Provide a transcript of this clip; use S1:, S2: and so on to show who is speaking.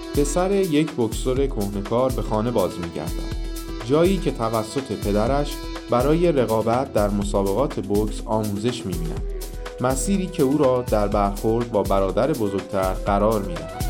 S1: پسر یک بوکسور کهنه‌کار به خانه باز می‌گردد، جایی که توسط پدرش برای رقابت در مسابقات بوکس آموزش می‌بیند، مسیری که او را در برخورد با برادر بزرگتر قرار می‌دهد.